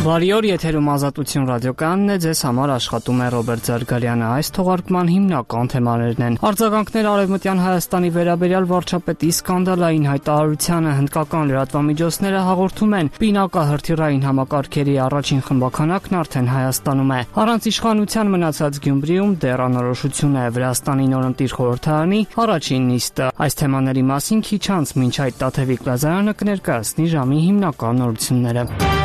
Բարի օր, եթերում Ազատություն ռադիոկայանն է, ձեզ համար աշխատում է Ռոբերտ Զարգարյանը։ Այս թողարկման հիմնական թեմաներն են. արձագանքներ Արևմտյան Հայաստանի վերաբերյալ վարչապետի սկանդալային հայտարարությանը, հնդկական լրատվամիջոցները հաղորդում են, պինակահրթիռային համակարգերի առաջին խմբաքանակն արդեն Հայաստանում է։ Առանց իշխանության մնացած Գյումրիում դեռ անորոշություն է Վրաստանի նորընտիր խորհրդարանի առաջին նիստը։ Այս թեմաների մասին քիչ անց մինչ այդ Տաթևիկ Լազարյանը կներկայացնի ժամի հիմնական նորությունները։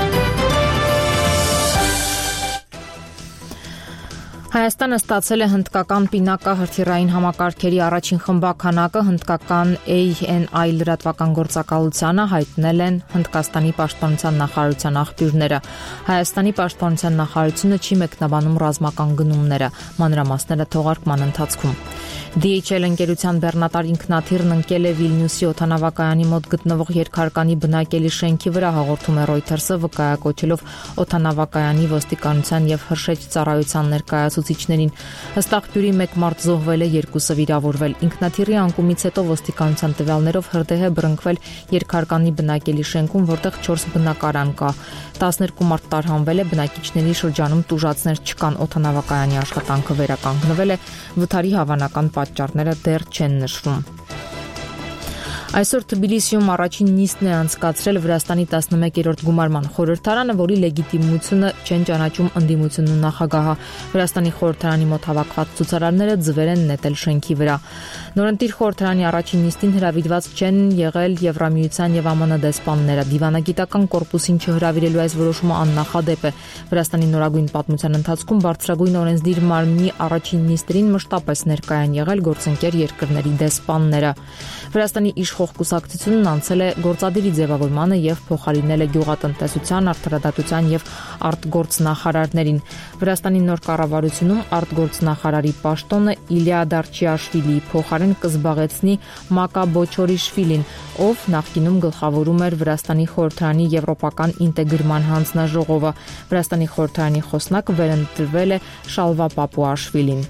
Հայաստանը ստացել է հնդկական պինակահրթիռային համակարգերի առաջին խմբաքանակը, հնդկական ANI լրատվական գործակալությանը հայտնել են Հնդկաստանի պաշտպանության նախարարության աղբյուրները։ Հայաստանի պաշտպանության նախարարությունը չի մեկնաբանում ռազմական գնումները, մանրամասները թողարկման ընթացքում։ DHL ընկերության բեռնատար ինքնաթիռն ընկել է Վիլնյուսի օդանավակայանի մոտ գտնվող երկհարկանի բնակելի շենքի վրա, հաղորդում է Reuters-ը, վկայակոչելով օդանավակայանի ոստիկանության եւ հրշեջ ծառայության ներկայացուցիչներին։ Ըստ աղբյուրի, 1 մարդ զոհվել է, 2-ը վիրավորվել։ Ինքնաթիռի անկումից հետո ոստիկանության տվյալներով հրդեհ է բռնկվել երկհարկանի բնակելի շենքում, որտեղ 4 բնակարան կա։ 12 մարդ տարհանվել է, բնակիչների շրջանում տուժածներ չկան, օդանավակայանի աշխատանքը վերականգնվել է, վթարի հավանական պատճառները դեռ չեն նշվում։ Այսօր Թբիլիսիում առաջին նիստն է անցկացրել Վրաստանի 11-րդ գումարման խորհրդարանը, որի լեգիտիմությունը չեն ճանաչում ընդդիմությունն ու նախագահը։ Վրաստանի խորհրդարանի մոտ հավաքված ցուցարարները ձվեր են նետել շենքի վրա։ Նորընտիր խորհրդարանի առաջին նիստին հրավիրված չեն եղել Եվրամիության եւ ԱՄՆ դեսպանները։ Դիվանագիտական կորպուսին չհրավիրելու այս որոշումը աննախադեպ է։ Վրաստանի նորագույն պատմության ընթացքում բարձրագույն օրենսդիր մարմնի առաջին նիստերին մշտապես ներկայ են եղել գործընկեր երկրների դեսպանները։ Վրաստանի իշխող կուսակցությունն անցել է գործադիրի ձևավորմանը եւ փոխարինել է գյուղատնտեսության, արդարադատության եւ արտգործնախարարներին։ Վրաստանի նոր կառավարությունում արտգործնախարարի պաշտոնը Իլիա Դարչիաշվիլիի փոխարեն կզբաղեցնի Մակա Բոչորիշվիլին, ով նախկինում գլխավորում էր Վրաստանի խորհրդարանի եվրոպական ինտեգրման հանձնաժողովը։ Վրաստանի խորհրդարանի խոսնակ վերընտրվել է Շալվա Պապուաշվիլին։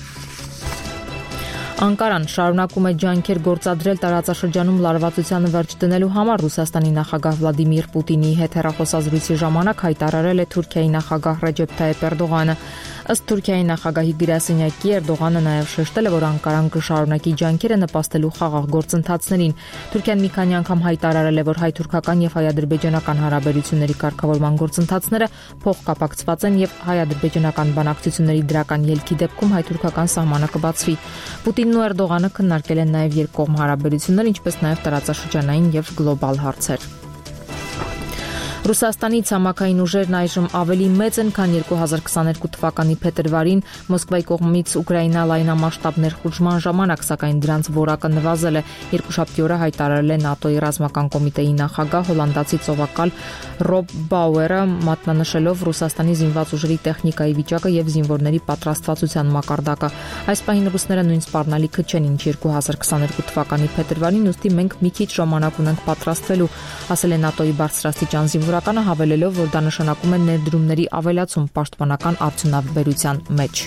Անկարան շարունակում է ջանքեր գործադրել տարածաշրջանում լարվածությանը վերջ դնելու համար։ Ռուսաստանի նախագահ Վլադիմիր Պուտինի հետ հեռախոսազրույցի ժամանակ հայտարարել է Թուրքիայի նախագահ Ռեջեփ Թայիփ Էրդողանը։ Ըստ Թուրքիայի նախագահի գրասենյակի, Էրդողանը նաև շեշտել է, որ Անկարան կշարունակի ջանքերը նպաստելու խաղաղ գործընթացներին։ Թուրքիան մի քանի անգամ հայտարարել է, որ հայ-թուրքական եւ հայ-ադրբեջանական հարաբերությունների կարգավորման գործընթացները փոխկապակցված են եւ հայ-ադրբեջանական բանակցությունների դրական ելքի դեպքում հայ-թուրքական սահմանը կբացվի։ Պուտինն ու Էրդողանը քննարկել են նաև երկկողմ հարաբերություններ, ինչպես նաև տարածաշրջանային եւ գլոբալ հարցեր։ Ռուսաստանի ցամաքային ուժերն այժմ ավելի մեծ են, քան 2022 թվականի փետրվարին Մոսկվայի կողմից Ուկրաինա լայնամասշտաբ ներխուժման ժամանակ, սակայն դրանց որակը նվազել է։ Երկուշաբթի օրը հայտարարել է ՆԱՏՕ-ի ռազմական կոմիտեի նախագահ հոլանդացի ծովակալ Ռոբ Բաուերը, մատնանշելով Ռուսաստանի զինված ուժերի տեխնիկայի վիճակը եւ զինվորների պատրաստվածության մակարդակը։ Այս պահին ռուսները նույն սպառնալիքը չեն, ինչ 2022 թվականի փետրվարին, ուստի մենք մի քիչ ժամանակ ունենք պատրաստվելու, ասել է ՆԱՏՕ-ի բարձրաստիճան զինվորականը, հավելելով, որ դա նշանակում է ներդրումների ավելացում պաշտպանական արդյունաբերության մեջ։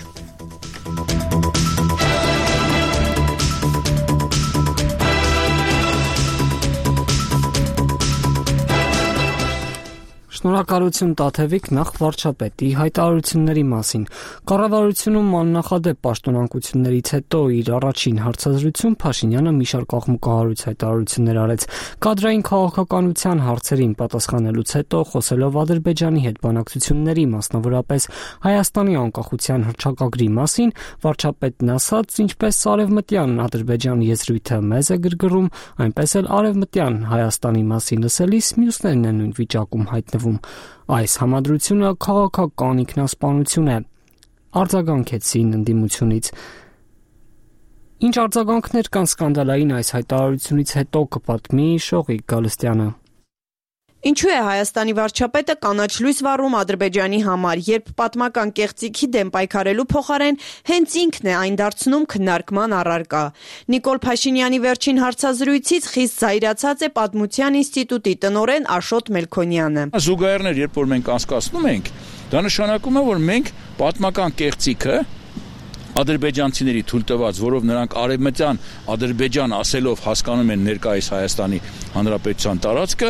Շնորհակալություն Տաթևիկ, նախ վարչապետի հայտարարությունների մասին։ Կառավարությունում աննախադեպ պաշտոնանկություններից հետո իր առաջին հարցազրույցում Փաշինյանը մի շարք աղմուկահարույց հայտարարություններ արեց։ Կադրային քաղաքականության հարցերին պատասխանելուց հետո, խոսելով Ադրբեջանի հետ բանակցությունների, մասնավորապես Հայաստանի անկախության հռչակագրի մասին, վարչապետն ասաց, ինչպես արևմտյան Ադրբեջան եզրույթը մեզ է գրգռում, այնպես էլ արևմտյան Հայաստանի մասին լսելիս մյուսներն են նույն վիճակում հայտնվում։ Այս համադրությունը քաղաքական ինքնասպանություն է, արձագանքեցին ընդդիմությունից։ Ինչ արձագանքներ կան սկանդալային այս հայտարարությունից հետո, կպատմի Շողիկ Գալստյանը։ Ինչու է Հայաստանի վարչապետը կանաչ լույս վառում Ադրբեջանի համար, երբ պատմական կեղծիքի դեմ պայքարելու փոխարեն հենց ինքն է այն դարձնում քննարկման առարկա։ Նիկոլ Փաշինյանի վերջին հարցազրույցից խիստ զայրացած է Պատմության ինստիտուտի տնօրեն Աշոտ Մելքոնյանը։ Զուգահեռներ, երբ որ մենք անցկացնում ենք, դա նշանակում է, որ մենք պատմական կեղծիքը ադրբեջանցիների թույլ տված, որով նրանք արևմտյան Ադրբեջան ասելով հասկանում են ներկայիս Հայաստանի Հանրապետության տարածքը,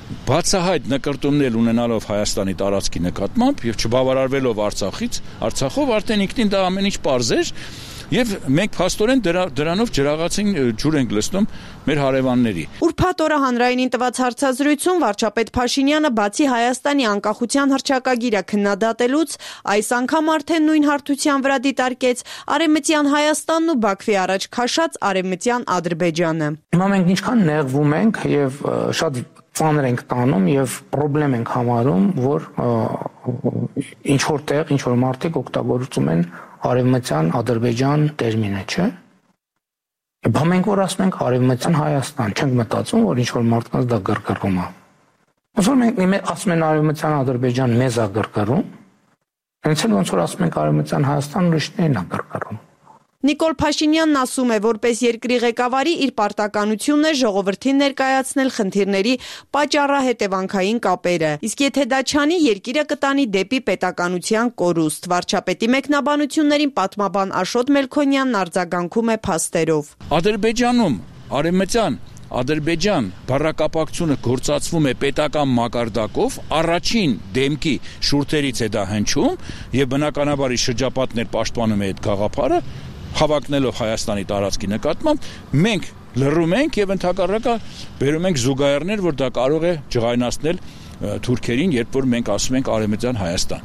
բացահայտ նկրտումներ ունենալով Հայաստանի տարածքի նկատմամբ եւ չբավարարվելով Արցախով արդեն ինքնին դա ամեն ինչ պարզ էր եւ մենք փաստորեն դրանով ջրաղացին ենք լցնում մեր հարևանների։ Ուրբաթ օրը հանրայինին տված հարցազրույցում վարչապետ Փաշինյանը բացի Հայաստանի անկախության հռչակագիրը քննադատելուց այս անգամ արդեն նույն հարթության վրա դիտարկեց Արևմտյան Հայաստանն ու Բաքվի առաջ քաշած Արևմտյան Ադրբեջանը։ Հիմա մենք ինչքան նեղվում ենք եւ շատ ծանր ենք տանում եւ խնդրեմ ենք համարում, որ ինչ որտեղ ինչ որ մարդիկ օգտագործում են Արևմտյան Ադրբեջան տերմինը, չէ՞։ Բա մենք որ ասում ենք Արևմտյան Հայաստան, չենք մտածում, որ ինչ որ մարդկանց դա գրգռում է։ Ոնց որ մենք ասում են Արևմտյան Ադրբեջան մեզ է գրգռում, հենց էլ ոնց որ ասում ենք Արևմտյան Հայաստան ուրիշներին է գրգռում։ Նիկոլ Փաշինյանն ասում է, որպես երկրի ղեկավարի իր պարտականությունն է ժողովրդին ներկայացնել խնդիրների պատճառահետևանքային կապերը։ Իսկ եթե դա չանի, երկիրը կտանի դեպի պետականության կորուստ։ Վարչապետի մեկնաբանություններին պատմաբան Աշոտ Մելքոնյանն արձագանքում է փաստերով։ Ադրբեջանում Ադրբեջան բառակապակցությունը գործածվում է պետական մակարդակով, առաջին դեմքի շուրթերից է դա հնչում եւ բնականաբար շրջապատներ պաշտպանում է այդ գաղափարը, հավակնելով Հայաստանի տարածքի նկատմամբ, մենք լռում ենք եւ ընդհակառակը բերում ենք զուգահեռներ, որ դա կարող է ջղայնացնել թուրքերին, երբ որ մենք ասում ենք Արևմտյան Հայաստան։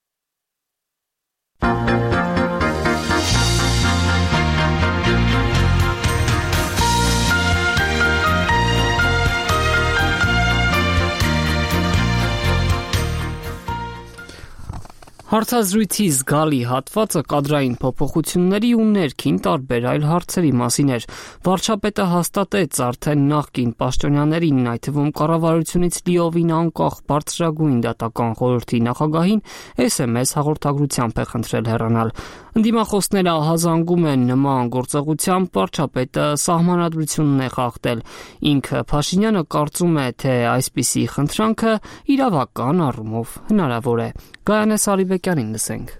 Հարցազրույցի զգալի հատվածը կադրային փոփոխությունների ու ներքին տարբեր այլ հարցերի մասին էր։ Վարչապետը հաստատեց արդեն նախկին պաշտոնյաներին, այդ թվում կառավարությունից լիովին անկախ բարձրագույն դատական խորհրդի նախագահին SMS հաղորդագրությամբ է խնդրել հեռանալ։ Ընդդիմախոսները ահազանգում են նման գործողությամբ վարչապետը սահմանադրությունն է խախտել։ Ինքը Փաշինյանը կարծում է, թե այսպիսի խնդրանքը իրավական առումով հնարավոր է։ Գայանե Սարիբեկյանին լսենք։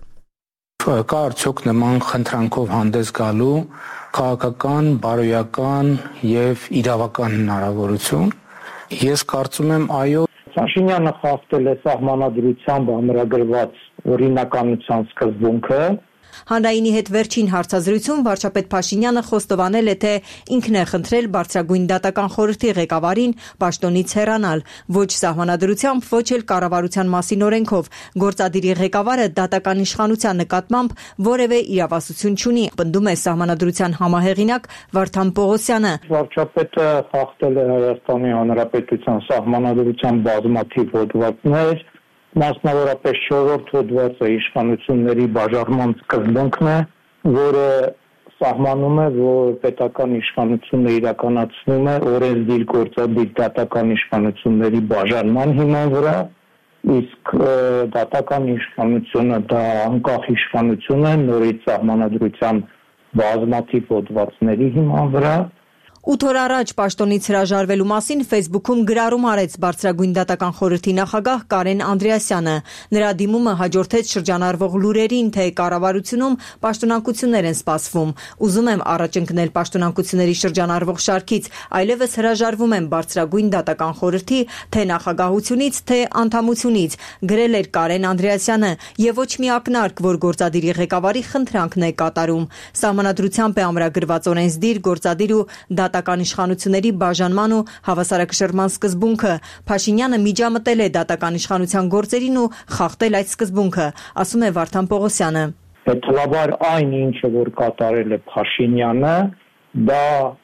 Կա արդյոք նման խնդրանքով հանդես գալու քաղաքական, բարոյական եւ իրավական հնարավորություն։ Ես կարծում եմ, այո, Փաշինյանը խախտել է սահմանադրությամբ ամրագրված օրինականության սկզբունքը։ Հանրայինի հետ վերջին հարցազրույցում վարչապետ Փաշինյանը խոստովանել է, թե ինքն է խնդրել բարձրագույն դատական խորհրդի ղեկավարին պաշտոնից հեռանալ, ոչ սահմանադրությամբ, ոչ էլ կառավարության մասին օրենքով։ Գործադիրի ղեկավարը դատական իշխանության նկատմամբ որևէ իրավասություն չունի, պնդում է սահմանադրության համահեղինակ Վարդան Պողոսյանը։ Վարչապետը խախտել է Հայաստանի Հանրապետության սահմանադրության բազմաթիվ հոդվածներ, մասնավորապես 4-րդ հոդվածը իշխանությունների բաժանման սկզբունքն է, որը սահմանում է, որ պետական իշխանությունը իրականացվում է օրենսդիր գործադիր դատական իշխանությունների բաժանման հիման վրա, իսկ դատական իշխանությունը դա անկախ իշխանություն է նորից սահմանադրության բազմաթիվ հոդվածների հիման վրա։ 8 օր առաջ պաշտոնից հրաժարվելու մասին Facebook-ում գրառում արեց բարձրագույն դատական խորհրդի նախագահ Կարեն Անդրեասյանը։ Նրա դիմումը հաջորդեց շրջանառվող լուրերին, թե կառավարությունում պաշտոնակություններ են սպասվում։ Ուզում եմ առաջ ընկնել պաշտոնակությունների շրջանառվող շարքից, այլևս հրաժարվում եմ բարձրագույն դատական խորհրդի թե նախագահությունից, թե անդամությունից, գրել էր Կարեն Անդրեասյանը, եւ ոչ մի ակնարկ, որ գործադիրի ղեկավարի խնդրանքն է կատարում։ Սահմանադրությամբ է ամրագրված օրենսդիր, գործադիր ու դատական իշխանությունների բաժանման ու հավասարակշռման սկզբունքը։ Փաշինյանը միջամտել է դատական իշխանության գործերին ու խախտել այդ սկզբունքը, ասում է Վարդան Պողոսյանը։ Հետևաբար այն ինչը որ կատարել է Փաշինյանը, դա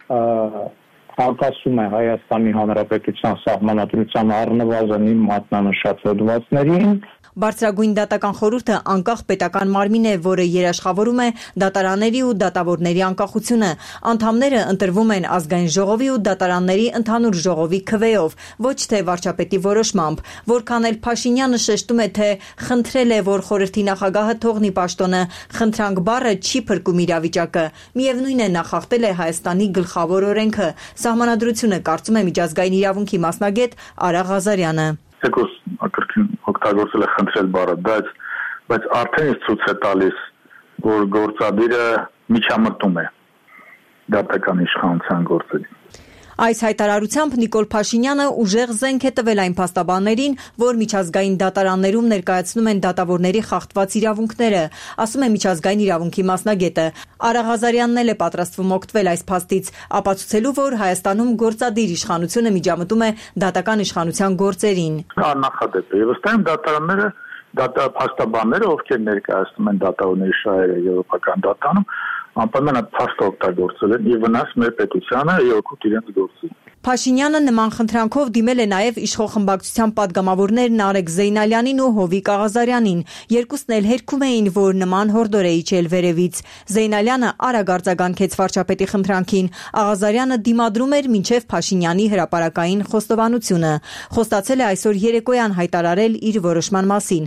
հակասում է Հայաստանի Հանրապետության սահմանադրության առնվազն իմ մատնանշած հոդվածներին։ Բարձրագույն դատական խորհուրդը անկախ պետական մարմին է, որը երաշխավորում է դատարանների ու դատավորների անկախությունը։ Անդամները ընտրվում են ազգային ժողովի ու դատարանների ընդհանուր ժողովի քվեով, ոչ թե վարչապետի որոշմամբ։ Որքան էլ Փաշինյանը շեշտում է, թե խնդրել է, որ խորհրդի նախագահը թողնի պաշտոնը, խնդրանք բառը չի փրկում իրավիճակը։ Միևնույն է, նա խախտել է Հայաստանի գլխավոր օրենքը։ Սահմանադրությունը, կարծում է միջազգային իրավունքի մասնագետ Արա Ղազարյանը։ Եկոս ակրկին օգտագործել է խնդրել բառը, բայց արդեն իսկ ցույց է տալիս, որ գործադիրը միջամտում է դատական իշխանության գործերին։ Այս հայտարարությամբ Նիկոլ Փաշինյանը ուժեղ զենք է տվել այն փաստաբաններին, որ միջազգային դատարաններում ներկայացնում են դատավորների խախտված իրավունքները, ասում է միջազգային իրավունքի մասնագետը։ Արա Ղազարյանն էլ է պատրաստվում օգտվել այս փաստից, ապացուցելու, որ Հայաստանում գործադիր իշխանությունը միջամտում է դատական իշխանության գործերին։ Նախադեպ է, եւ ըստ այմ դատարանները փաստաբանները, ովքեր ներկայացնում են դատավորների շահերը եվրոպական դատարանում, անպայման այդ փաստը օգտագործել են ի վնաս մեր պետությանը եւ օգուտ իրենց գործին։ Փաշինյանը նման խնդրանքով դիմել է նաև իշխող խմբակցության падգամավորներն Արեգ Զեյնալյանին ու Հովիկ Աղազարյանին։ Երկուսն էլ հերքում էին, որ նման հորդոր է իջել վերևից։ Զեյնալյանը արագ արձագանքեց վարչապետի խնդրանքին։ Աղազարյանը դիմադրում էր մինչև Փաշինյանի հրապարակային խոստովանությունը։ Խոստացել է այսօր երեկոյան հայտարարել իր որոշման մասին։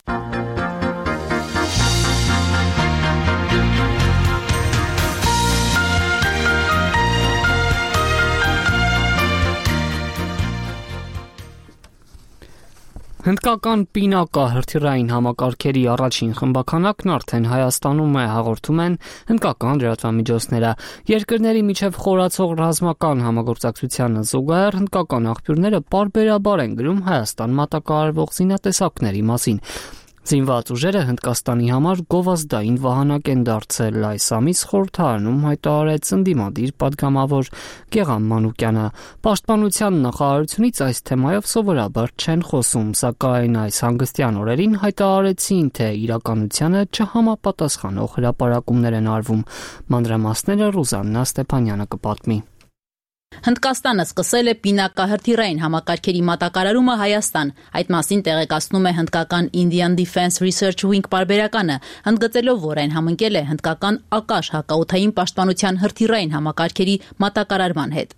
Հնդկական պինակա հրթիռային համակարգերի առաջին խմբականակն արդեն Հայաստանում է, հաղորդում են հնդկական լրատվամիջոցները։ Երկրների միջև խորացող ռազմական համագործակցությանը զուգահեռ հնդկական աղբյուրները պարբերաբար են գրում Հայաստան մատակարարվող զինատեսակների մասին։ Զինված ուժերը Հնդկաստանի համար գովազդային վահանակ են դարձել, այս ամիս խորհրդարանում հայտարարեց ընդդիմադիր падգամավոր Գեգամ Մանուկյանը։ Պաշտպանության նախարարությունից այս թեմայով սովորաբար չեն խոսում, սակայն այս հանգստյան օրերին հայտարարեցին, թե իրականությանը չհամապատասխանող հրապարակումներ են արվում։ Մանրամասները Ռուզաննա Ստեփանյանը կպատմի։ Հնդկաստանը սկսել է պինակահրթիռային համակարգերի մատակարարումը Հայաստան։ Այդ մասին տեղեկացնում է հնդկական Indian Defense Research Wing պարբերականը, ընդգծելով, որ այն համընկել է հնդկական Ակաշ հակաօդային պաշտպանության հրթիռային համակարգերի մատակարարման հետ։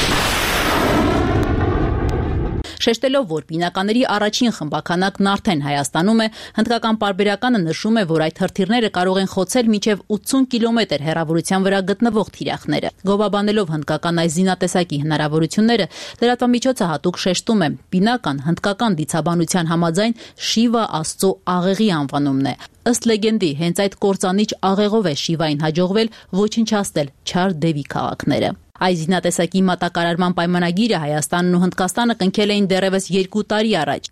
Շեշտելով, որ պինականների առաջին խմբականակն արդեն Հայաստանում է, հնդկական պարբերականը նշում է, որ այդ հրթիռները կարող են խոցել մինչև 80 կիլոմետր հեռավորության վրա գտնվող թիրախները։ Գովաբանելով հնդկական այս զինատեսակի հնարավորությունները, լրատվամիջոցը հատուկ շեշտում է. պինական հնդկական դիցաբանության համաձայն Շիվա Աստծո աղեղի անվանումն է։ Ըստ լեգենդի, հենց այդ կործանիչ աղեղով է Շիվային հաջողվել ոչնչացնել Չար Դևի քաղաքները։ Այս զինատեսակի մատակարարման պայմանագիրը Հայաստանն ու Հնդկաստանը կնքել էին դեռևս 2 տարի առաջ։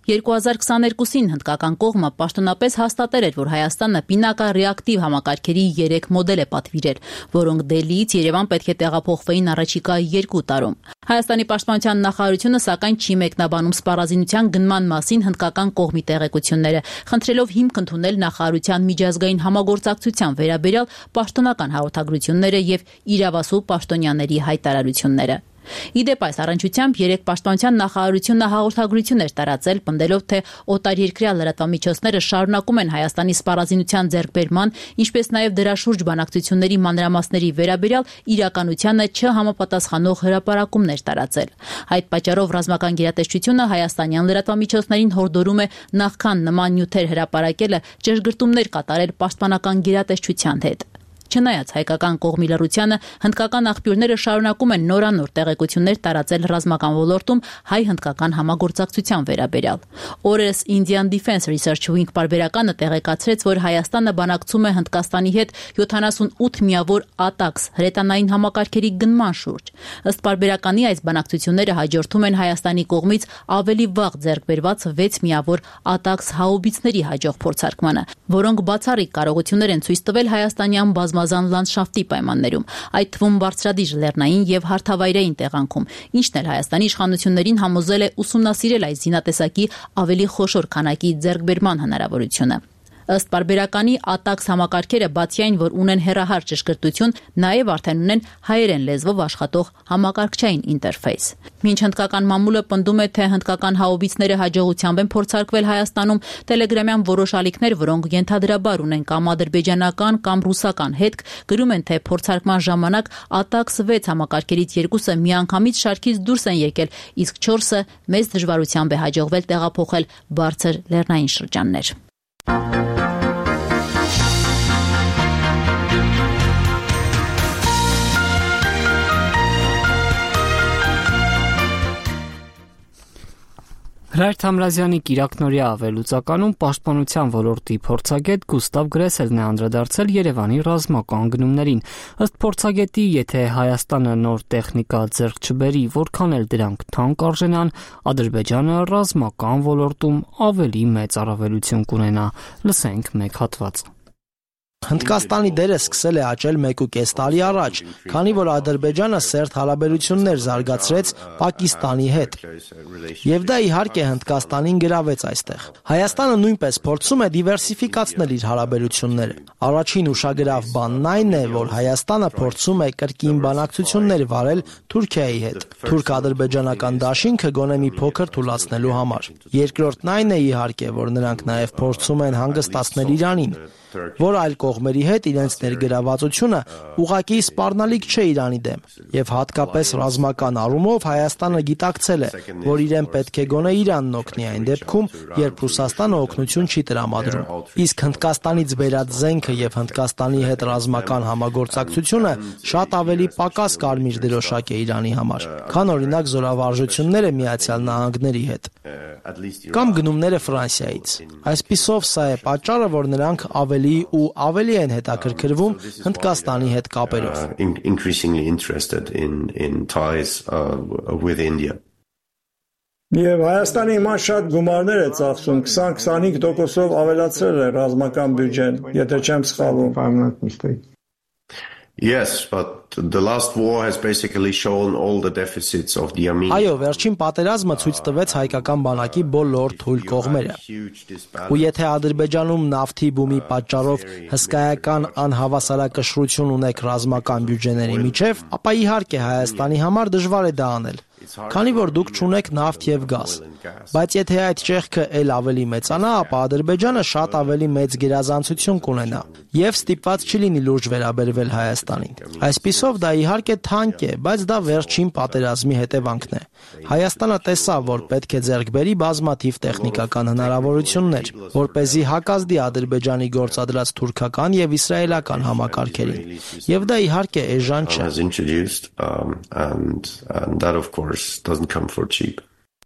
2022-ին հնդկական կողմը պաշտոնապես հաստատել էր, որ Հայաստանը պինակա ռեակտիվ համակարգերի 3 մոդել է պատվիրել, որոնք Դելիից Երևան պետք է տեղափոխվեին առաջիկա 2 տարում։ Հայաստանի պաշտպանության նախարարությունը սակայն չի մեկնաբանում սպառազինության գնման մասին հնդկական կողմի տեղեկությունները, խնդրելով հիմք ընդունել նախարարության միջազգային համագործակցության վերաբերյալ պաշտոնական հաղորդագրությունները եւ իրավասու պաշտոնյաների հայտարարությունները։ Իդեպ այս առնչությամբ 3 պաշտպանության նախարարությունը հաղորդագրություն էր տարածել, պնդելով, թե օտարերկրյա լրատվամիջոցները շարունակում են Հայաստանի սպառազինության ձեռքբերման, ինչպես նաև դրա շուրջ բանակցությունների մանրամասների վերաբերյալ իրականությանը չհամապատասխանող հրապարակումներ տարածել։ Այդ պատճառով ռազմական գերատեսչությունը հայաստանյան լրատվամիջոցներին հորդորում է նախքան նման նյութեր հրապարակելը ճշգրտումներ կատարել պաշտպանական գերատեսչության հետ։ Չնայած հայկական կողմի լռությանը, հնդկական աղբյուրները շարունակում են նորանոր տեղեկություններ տարածել ռազմական ոլորտում հայ-հնդկական համագործակցության վերաբերյալ։ Օրերս Indian Defense Research Wing պարբերականը տեղեկացրեց, որ Հայաստանը բանակցում է Հնդկաստանի հետ 78 միավոր ATACMS հրետանային համակարգերի գնման շուրջ։ Ըստ պարբերականի այս բանակցությունները հաջորդում են Հայաստանի կողմից ավելի վաղ ձեռք բերված 6 միավոր ATACMS հաուբիցների հաջող փորձարկմանը, որոնք բացառիկ կարողություններ են ցույց տվել հայաստանյան բազմազան լանդշաֆտի պայմաններում, այդ թվում բարձրադիժ լեռնային եւ հարթավայրային տեղանքում, ինչն էլ Հայաստանի իշխանություններին համոզել է ուսումնասիրել այս զինատեսակի ավելի խոշոր քանակի ձեռքբերման հնարավորությունը։ Ըստ պարբերականի ATACMS համակարգերը բացի այն, որ ունեն հեռահար ճշգրտություն, նաև արդեն ունեն հայերեն լեզվով աշխատող համակարգչային ինտերֆեյս։ Մինչ հնդկական մամուլը պնդում է, թե հնդկական հաուբիցները հաջողությամբ են փորձարկվել Հայաստանում, տելեգրամյան որոշ ալիքներ, որոնք ենթադրաբար ունեն կամ ադրբեջանական կամ ռուսական հետք, գրում են, թե փորձարկման ժամանակ ATACMS 6 համակարգերից 2-ը միանգամից շարքից դուրս են եկել, իսկ 4-ը մեծ դժվարությամբ է հաջողվել տեղափոխել բարձր լեռնային շրջաններ։ Հրայր Թամրազյանի կիրակնօրյա ավելուծականում պաշտպանության ոլորտի փորձագետ Գուստավ Գրեսելն է անդրադարձել Երևանի ռազմական գնումներին։ Ըստ փորձագետի, եթե Հայաստանը նոր տեխնիկա ձեռք չբերի, որքան էլ դրանք թանկ արժենան, Ադրբեջանը ռազմական ոլորտում ավելի մեծ առավելություն կունենա։ Լսենք մեկ հատված։ Հնդկաստանի դերը սկսել է աճել 1.5 տարի առաջ, քանի որ Ադրբեջանը սերտ հարաբերություններ զարգացրեց Պակիստանի հետ։ Եվ դա իհարկե Հնդկաստանին գրավեց այստեղ։ Հայաստանը նույնպես փորձում է դիվերսիֆիկացնել իր հարաբերությունները։ Առաջին ուշագրավ բանն այն է, որ Հայաստանը փորձում է կրկին բանակցություններ վարել Թուրքիայի հետ, թուրք-ադրբեջանական դաշինքը գոնե մի փոքր թուլացնելու համար։ Երկրորդն այն է իհարկե, որ նրանք նաև փորձում են հանգստացնել Իրանին, որ այլ կողմերի հետ իրենց ներգրավվածությունը ուղղակի սպառնալիք չէ Իրանի դեմ, եւ հատկապես ռազմական առումով Հայաստանը գիտակցել է, որ իրեն պետք է գոնե Իրանն օգնի այն դեպքում, երբ Ռուսաստանը օգնություն չի տրամադրում։ Իսկ Հնդկաստանից բերած զենքը եւ Հնդկաստանի հետ ռազմական համագործակցությունը շատ ավելի պակաս կարմիր դրոշակ է Իրանի համար, քան օրինակ զորավարժությունները Միացյալ Նահանգների հետ կամ գնումները Ֆրանսիայից։ Այսպիսով սա է պատճառը, որ նրանք ավելի են հետաքրքրվում Հնդկաստանի հետ կապերով։ Եվ Հայաստանի հիմա շատ գումարներ է ծախսում, 20-25%-ով ավելացրել է ռազմական բյուջեն, եթե չեմ սխալվում։ Yes, but the last war has basically shown all the deficits of the Armenian. Այո, վերջին պատերազմը ցույց տվեց հայկական բանակի բոլոր թույլ կողմերը։ Ու եթե Ադրբեջանում նավթի բումի պատճառով հսկայական անհավասարակշռություն ունեք ռազմական բյուջեների միջև, ապա իհարկե Հայաստանի համար դժվար է դա անել, քանի որ դուք չունեք նավթ եւ գազ։ Բայց եթե այդ ճեղքը ել ավելի մեծանա, ապա Ադրբեջանը շատ ավելի մեծ գերազանցություն կունենա եւ ստիպված չի լինի լուրջ վերաբերվել Հայաստանին։ Այսպիսով դա իհարկե թանկ է, բայց դա վերջին պատերազմի հետևանքն է։ Հայաստանը տեսավ, որ պետք է ձեռք բերի բազմաթիվ տեխնիկական հնարավորություններ, որպեսզի հակազդի Ադրբեջանի գործադրած թուրքական եւ իսրայելական համակարգերին։ Եվ դա իհարկե էժան չէ։ And that of course doesn't come for cheap.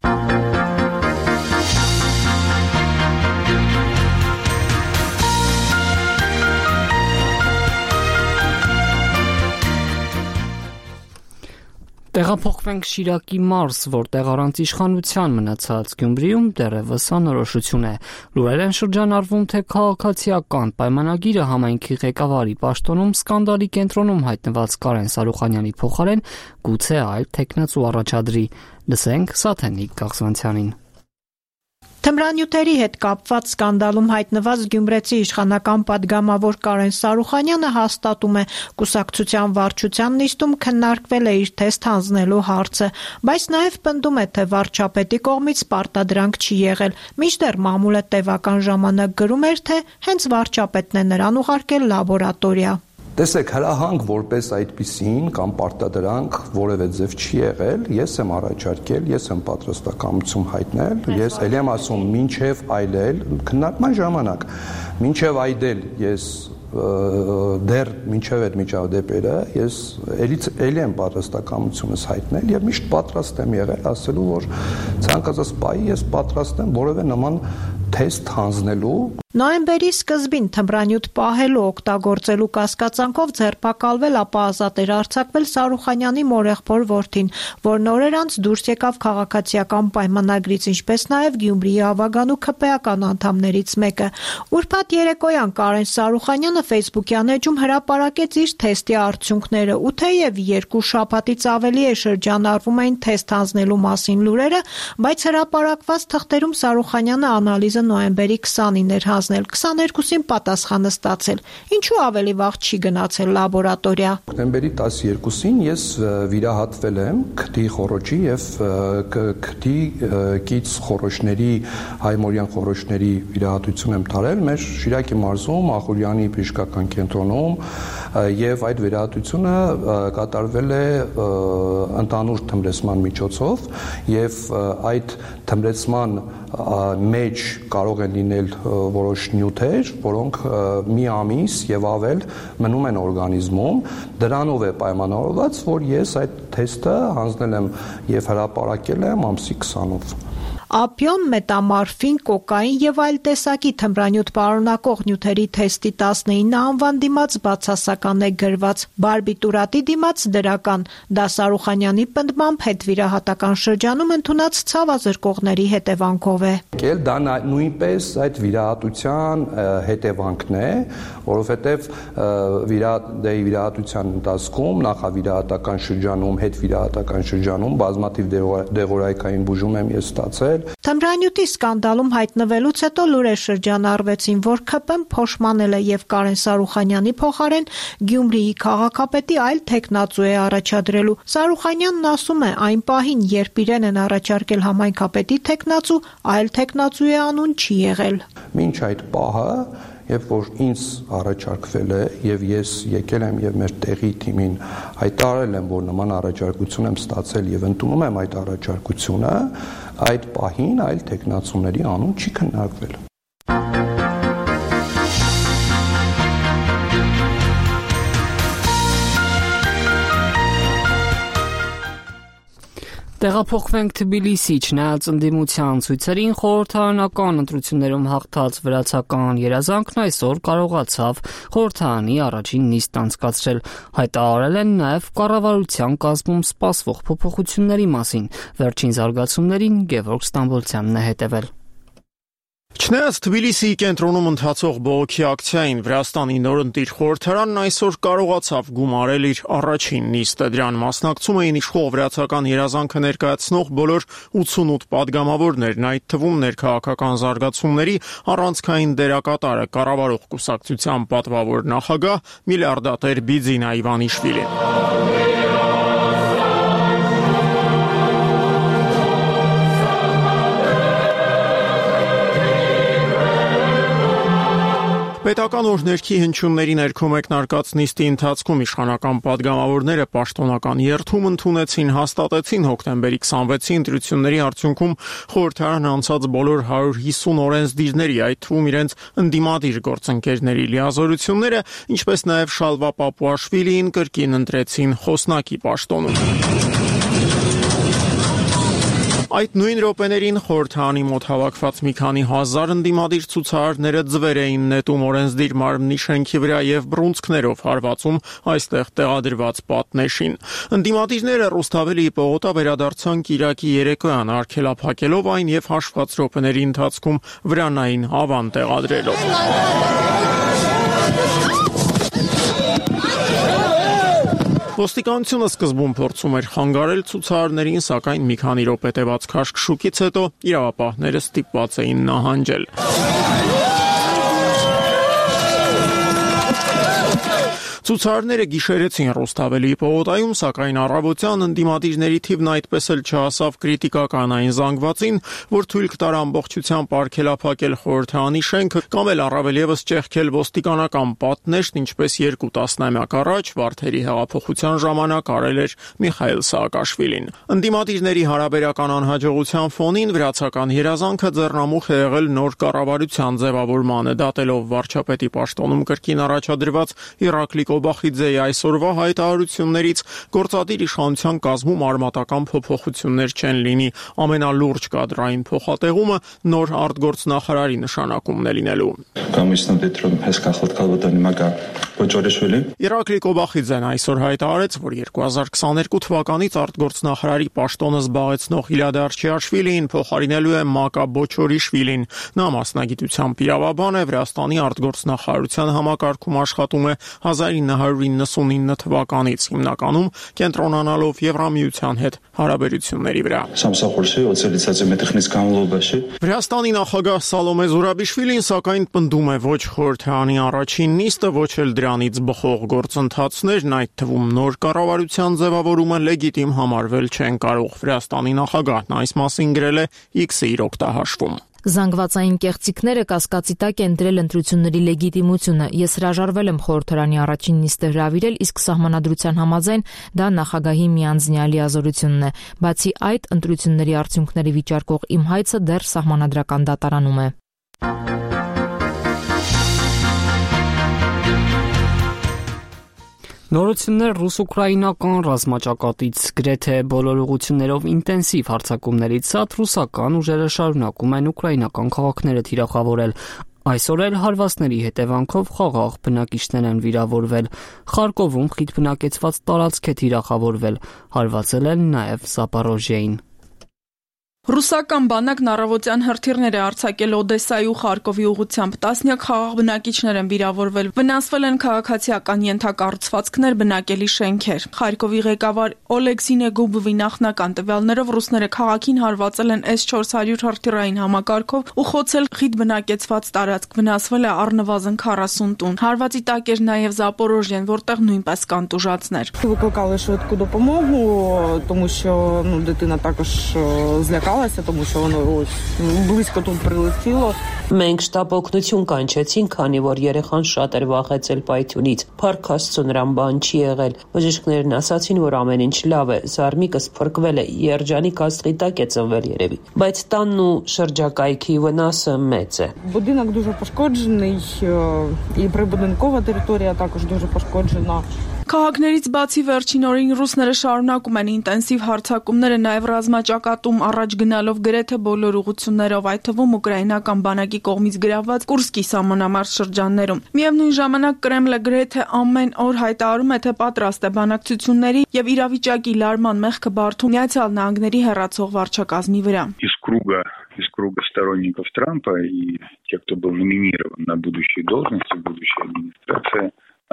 Տեղափոխվենք Շիրակի մարզ, որտեղ առանց իշխանության մնացած Գյումրիում դեռևս անորոշություն է։ Լուրեր են շրջանառվում, թե քաղաքացիական պայմանագիրը համայնքի ղեկավարի պաշտոնում սկանդալի կենտրոնում հայտնված Կարեն Սարուխանյանի փոխարեն գուցե այլ թեկնածու առաջադրի։ Լսենք Սաթենիկ Կաղզանցյանին։ Թմրանյութերի հետ կապված սկանդալում հայտնված գյումրեցի իշխանական պատգամավոր Կարեն Սարուխանյանը հաստատում է, կուսակցության վարչության նիստում քննարկվել է իր թեստ հանձնելու հարցը, բայց նաև պնդում է, թե վարչապետի կողմից պարտադրանք չի եղել, մինչդեռ մամուլը տևական ժամանակ գրում էր, թե հենց վարչապետն է նրան ուղարկել լաբորատորիա։ Տեսեք, հրահանգ որպես այդպիսին կամ պարտադրանք որևէ ձև չի եղել, ես եմ առաջարկել, ես եմ պատրաստակամություն հայտնել, ես ելի եմ ասում մինչև այլել քննարկման ժամանակ, մինչև այդել ես դեռ մինչև այդ միջադեպերը ես ելի եմ պատրաստակամությունս հայտնել եւ միշտ պատրաստ եմ եղել ասելու, որ ցանկացած պահի ես պատրաստ եմ որևէ նման թեստ հանձնելու։ Նոյեմբերի սկզբին թմրանյութ պահելու օգտագործելու կասկածանքով ձերբակալվել, ապա ազատ էր արձակվել Սարուխանյանի մորեղբոր որդին, որն օրեր անց դուրս եկավ քաղաքացիական պայմանագրից, ինչպես նաև Գյումրիի ավագանու ՔՊ-ական անդամներից մեկը։ Ուրբաթ երեկոյան Կարեն Սարուխանյանը Facebook-յան էջում հրապարակեց իր թեստի արդյունքները, ու թեև 2 շաբաթից ավելի է շրջանառվում էին թեստ հանձնելու մասին լուրերը, բայց հրապարակված թղթերում Սարուխանյանը անալիզը նոյեմբերի 20-ին էր 22-ին պատասխանը ստացել։ Ինչու ավելի վաղ չի գնացել լաբորատորիա։ Հոկտեմբերի 12-ին ես վիրահատվել եմ քթի խոռոչի եւ քթի կից խոռոչների հայմորյան խոռոչների վիրահատություն եմ տարել մեր Շիրակի մարզում Ախուրյանի բժշկական կենտրոնում եւ այդ վիրահատությունը կատարվել է ընդհանուր թմրեցման միջոցով եւ այդ թմրեցման մեջ կարող են լինել որոշ նյութեր, որոնք մի ամիս եւ ավել մնում են օրգանիզմում, դրանով է պայմանավորված, որ ես այդ թեստը հանձնել եմ եւ հրապարակել եմ ամսի 20-ով։ Ապիոն, մետամորֆին, կոկային եւ այլ տեսակի թմրանյութ պարունակող նյութերի թեստի 19 անվան դիմաց բացասական է գրված, բարբիտուրատի դիմաց դրական։ Դա Սարուխանյանի պնդմամբ հետվիրահատական շրջանում ընդունած ցավազրկողների հետևանքով է։ Դա նույնպես այդ վիրահատության հետևանքն է, որովհետեւ վիրահատության ընթացքում նախավիրահատական շրջանում, հետվիրահատական շրջանում բազմաթիվ դեղորայքային բուժում եմ ես ստացել։ Թմրանյութի սկանդալում հայտնվելուց հետո լուրեր շրջանառվեցին, որ ՔՊ-ն փոշմանել է եւ Կարեն Սարուխանյանի փոխարեն Գյումրիի քաղաքապետի այլ տեխնացու է առաջադրելու։ Սարուխանյանն ասում է, այն պահին, երբ իրեն են առաջարկել համայնքապետի տեխնացու, այլ տեխնացու է անուն չի եղել։ Մինչ այդ պահը, երբ որ ինձ առաջարկվել է եւ ես եկել եմ եւ մեր տեղի թիմին հայտարարել եմ, որ նման առաջարկություն եմ ստացել եւ ընդունում եմ այդ առաջարկությունը, այդ պահին այլ տեխնացուների անուն չի քննարկվել։ Տեղափոխվենք Թբիլիսի, չնայած ընդդիմության ցույցերին խորհրդարանական ընտրություններում հաղթած վրացական երազանքն այսօր կարողացավ խորհրդարանի առաջին նիստ անցկացրել։ Հայտարարել են նաև կառավարության կազմում սպասվող փոփոխությունների մասին։ Վերջին զարգացումներին Գևորգ Ստամբոլցյանն է հետևել։ Չնայած Թբիլիսիի կենտրոնում ընթացող բողոքի ակցիային Վրաստանի նորընտիր խորհրդարանն այսօր կարողացավ գումարել իր առաջին նիստը։ Դրան մասնակցում էին իշխող վրացական երազանքը ներկայացնող բոլոր 88 падգամավորներն, այդ թվում ներքաղաքական զարգացումների առանցքային դերակատարը կառավարող կուսակցության պատվավոր նախագահ միլիարդատեր Բիձինա Իվանիշվիլին։ Պետական օրհներքի հնչյունների ներքո մեկնարկած նիստի ընթացքում իշխանական падգամավորները պաշտոնական երթում ընդունեցին, հաստատեցին հոկտեմբերի 26-ի ընտրությունների արդյունքում խորհրդարանը անցած բոլոր 150 օրենսդիրների, այդ թվում իրենց ընդդիմադիր գործընկերների լիազորությունները, ինչպես նաև Շալվա Պապուաշվիլիին կրկին ընտրեցին խոսնակի պաշտոնում։ Այդ նույն րոպեներին խորհրդարանի մոտ հավաքված մի քանի հազար ընդդիմադիր ցուցարարները ձվեր էին նետում օրենսդիր մարմնի շենքի վրա եւ բռունցքներով հարվածում այստեղ տեղադրված պատնեշին։ Ընդդիմադիրները Ռուսթավելիի պողոտա վերադարձան Կիրակի երեկոյան արգելափակելով այն եւ հաշված րոպեների ընթացքում վրանային ավան տեղադրելով։ Ոստիկանությունը սկզբում փորձում էր խանգարել ցուցարարներին, սակայն մի քանի րոպե տևած քաշքշուկից հետո իրավապահները ստիպված էին նահանջել։ Ցուցարարները գիշերեցին Ռուսթավելիի պողոտայում, սակայն առավոտյան ընդդիմադիրների թիվն այդպես էլ չհասավ կրիտիկական այն զանգվածին, որ թույլ կտար ամբողջությամբ արգելափակել խորհրդարանի շենքը կամ էլ առավել եւս ճեղքել ոստիկանական պատնեշն, ինչպես 2 տասնամյակ առաջ Վարդերի հեղափոխության ժամանակ արել էր Միխայիլ Սաակաշվիլին։ Ընդդիմադիրների հարաբերական անհաջողության ֆոնին վրացական երազանքը ձեռնամուխ է եղել նոր կառավարության ձևավորմանը, դատելով վարչապետի պաշտոնում կրկին առաջադրված Իրակլի Կոբախիձեի այսօրվա հայտարարություններից գործադիր իշխանության կազմում արմատական փոփոխություններ չեն լինի, ամենալուրջ կադրային փոխատեղումը նոր արտգործնախարարի նշանակումն է լինելու։ Իրակլի Կոբախիձեն այսօր հայտարարեց, որ 2022 թվականից արտգործնախարարի պաշտոնը զբաղեցնող Իլադար Չիաշվիլիին փոխարինելու է Մակա Բոչորիշվիլին։ Նա մասնագիտությամբ իրավաբան է, Վրաստանի արտգործնախարարության համակարգում աշխատում է 1999 թվականից, հիմնականում կենտրոնանալով Եվրամիության հետ հարաբերությունների վրա։ Վրաստանի նախագահ Սալոմե Զուրաբիշվիլին սակայն պնդում է ոչ խորհրդարանի առաջին նիստը, ոչ էլ դրանից բխող գործընթացներն, այդ թվում նոր կառավարության ձևավորումը լեգիտիմ համարվել չեն կարող։ Վրաստանի նախագահն այս մասին գրել է X-ի իր օգտահաշվում։ Զանգվածային կեղծիքները կասկածի տակ են դրել ընտրությունների լեգիտիմությունը։ Ես հրաժարվել եմ խորհրդարանի առաջին նիստը հրավիրել, իսկ սահմանադրության համաձայն դա նախագահի միանձնյա լիազորությունն է։ Բացի այդ, ընտրությունների արդյունքների վիճարկող իմ հայցը դեռ սահմանադրական դատարանում է։ Նորություններ ռուս-ուկրաինական ռազմաճակատից գրեթե բոլոր ուղղություններով ինտենսիվ հարձակումներից ցած ռուսական ուժերը շարունակում են ուկրաինական քաղաքները թիրախավորել։ Այսօր էլ հարվածների հետևանքով խաղաղ բնակիչներ են վիրավորվել։ Խարկովում խիտ բնակեցված տարածք է թիրախավորվել։ Հարվածել են նաև Զապորոժիեին։ Ռուսական բանակն առավոտյան հրթիռներ է արձակել Օդեսայի ու Խարկովի ուղղությամբ։ Տասնյակ խաղաղ բնակիչներ են վիրավորվել։ Վնասվել են քաղաքացիական ենթակառուցվածքներ, բնակելի շենքեր։ Խարկովի ղեկավար Օլեգ Սինեգուբովի նախնական տվյալներով ռուսները քաղաքին հարվածել են S-400 հրթիռային համակարգով ու խոցել խիտ բնակեցված տարածք։ Վնասվել է առնվազն 40 տուն։ Հարվածի տակ էր նաև Զապորոժիեն, որտեղ նույնպես կան տուժածներ։ Викликали швидку допомогу, тому що дитина також злякалася. Тому що воно близько тут прилетіло. Մենք շտապ օգնություն կանչեցին, քանի որ երեխան շատ էր վախեցել պայթյունից։ Փառք Աստծո, նրան բան չի եղել։ Բժիշկներն ասացին, որ ամեն ինչ լավ է, զարմիկս փրկվել է, երջանիկ աստղի տակ է ծնվել երևի։ Բայց տանն ու շրջակայքի վնասը մեծ է։ Будинок дуже пошкоджений, і прибудинкова територія також дуже пошкоджена. Քաղաքներից բացի վերջին օրին ռուսները շարունակում են ինտենսիվ հարձակումները նաև ռազմաճակատում առաջ գնալով գրեթե բոլոր ուղղություններով, այդ թվում ուկրաինական բանակի կողմից գրավված Կուրսկի սահմանամարտ շրջաններում։ Միևնույն ժամանակ Կրեմլը գրեթե ամեն օր հայտարարում է, թե պատրաստ է բանակցությունների եւ իրավիճակի լարման մեղքը բարդում Միացյալ Նահանգների հեռացող վարչակազմի վրա։ Из круга сторонников Трампа и тех, кто был номинирован на будущие должности, будущая администрация,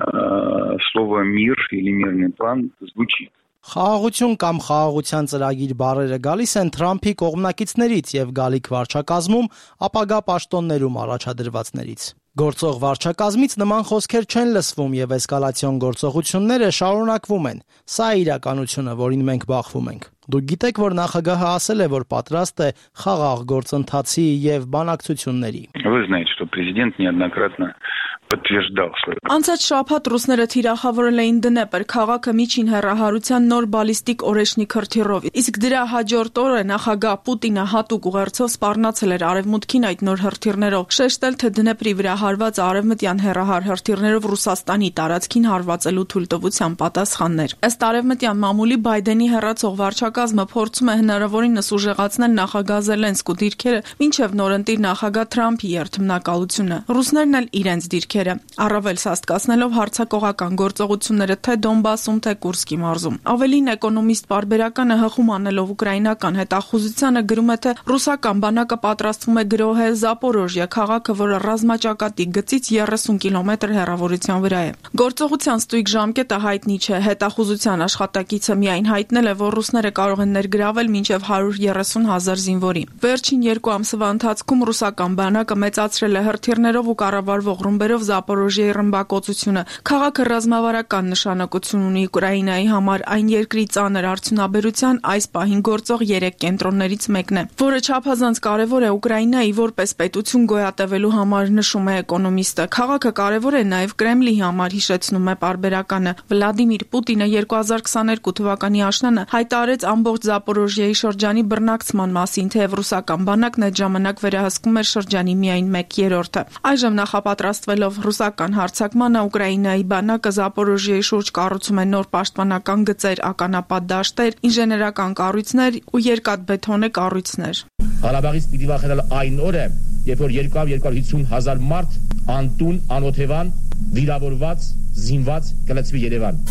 слово «мир» или «мирный план» звучит. Խաղաղություն կամ խաղաղության ծրագիր բառերը գալիս են Թրամփի կողմնակիցներից եւ գալիք վարչակազմում ապագա պաշտոններում առաջադրվածներից։ Գործող վարչակազմից նման խոսքեր չեն լսվում եւ էսկալացիոն գործողությունները շարունակվում են։ Սա է իրականությունը, որին մենք բախվում ենք։ Դուք գիտեք, որ նախագահը ասել է, որ պատրաստ է խաղաղ գործընթացի եւ բանակցությունների։ Вы знаете, что президент неоднократно подтверждал, что Անցած շաբաթ ռուսները թիրախավորել էին Դնեպր քաղաքը միջին հեռահարության նոր բալիստիկ օրեշնիկ հրթիռով։ Իսկ դրա հաջորդ օրը նախագահ Պուտինը հատուկ ուղերձով սպառնացել էր արևմուտքին այդ նոր հրթիռներով, շեշտել, թե Դնեպրի վրա հարված արևմտյան հեռահար հրթիռներով Ռուսաստանի տարածքին հարվածելու թույլտվության պատասխաններ։ Ըստ արևմտյան մամուլի Բայդենի հեռացող վարչակազմը փորձում է հնարավորինս ուժեղացնել նախագահ Զելենսկու դիրքերը, մինչև նորընտիր նախագահ Թրամփի երթմնակալությունը։ Ռուսներն էլ իրենց դիրքերը առավել սաստկացնելով հարձակողական գործողությունները թե Դոնբասում, թե Կուրսկի մարզում։ Ավելին էկոնոմիստ պարբերականը հղում անելով ուկրաինական հետախուզությանը գրում է, թե ռուսական բանակը պատրաստվում է գրոհել Զապորոժիա քաղաքը, որը ռազմաճակատի գծից 30 կիլոմետր հեռավորության վրա է։ Գործողության ստույգ ժամկետը հայտնի չէ։ Հետախուզության աշխատակիցը միայն հայտնել է, որ ռուսները կարող են ներգրավել մինչև 130,000 զինվորի։ Վերջին 2 ամսվա ընթացքում ռուսական բանակը մեծացրել է հրթիռներով ու կառավարվող ռումբերով Զապորոժիայի ռմբակոծությունը։ Քաղաքը ռազմավարական նշանակություն ունի Ուկրաինայի համար, այն երկրի ծանր արդյունաբերության այս պահին գործող 3 կենտրոններից մեկն է, որը չափազանց կարևոր է Ուկրաինայի որպես պետություն գոյատևելու համար, նշում է էկոնոմիստը։ Քաղաքը կարևոր է նաև Կրեմլի համար, հիշեցնում է պարբերականը։ Վլադիմիր Պուտինը 2022 թվականի աշնանը հայտարարեց ամբողջ Զապորոժիայի շրջանի բռնակցման մասին, թեև ռուսական բանակն այդ ժամանակ վերահսկում էր շրջանի միայն 1/3-ը։ Այժմ նախապատրաստվելով ռուսական հարձակմանը Ուկրաինայի բանակը Զապորոժիայի շուրջ կառուցում է նոր պաշտպանական գծեր, ականապատ դաշտեր, ինժեներական կառույցներ ու երկաթբետոնե կառույցներ։ Ղարաբաղից պիտի վախենալ այն օրը, երբ որ 250,000 մարդ անտուն, անօթևան, վիրավորված, զինված կլցվի Երևան։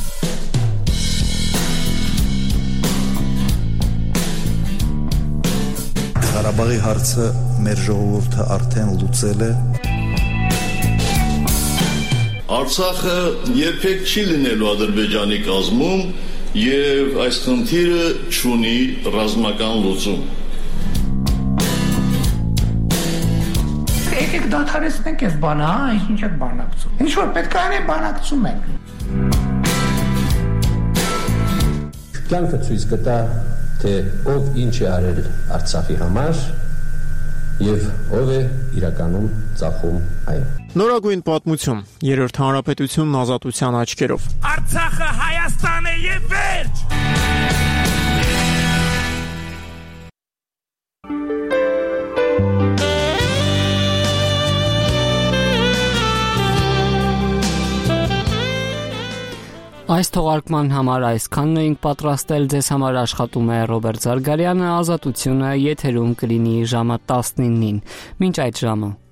Ղարաբաղի հարցը մեր ժողովուրդը արդեն լուծել է։ Արցախը երբեք չի լինելու Ադրբեջանի կազմում եւ այս խնդիրը չունի ռազմական լուծում։ Եկեք դադարեցնենք այս բանը, ինչ եք բանակցում։ Ինչ որ պետք է անենք, բանակցում ենք։ Կյանքը ցույց կտա, թե ով ինչ է արել Արցախի համար եւ ով է իրականում ծախում այն։ Նորագույն պատմություն, Երրորդ հանրապետությունն ազատության աչքերով։ Արցախը Հայաստան է եւ վերջ։ Այս թողարկման համար այսքանն էինք պատրաստել, ձեզ համար աշխատում է Ռոբերտ Զարգարյանը, Ազատությունը եթերում կլինի ժամը 19-ին։ Մինչ այդ ժամը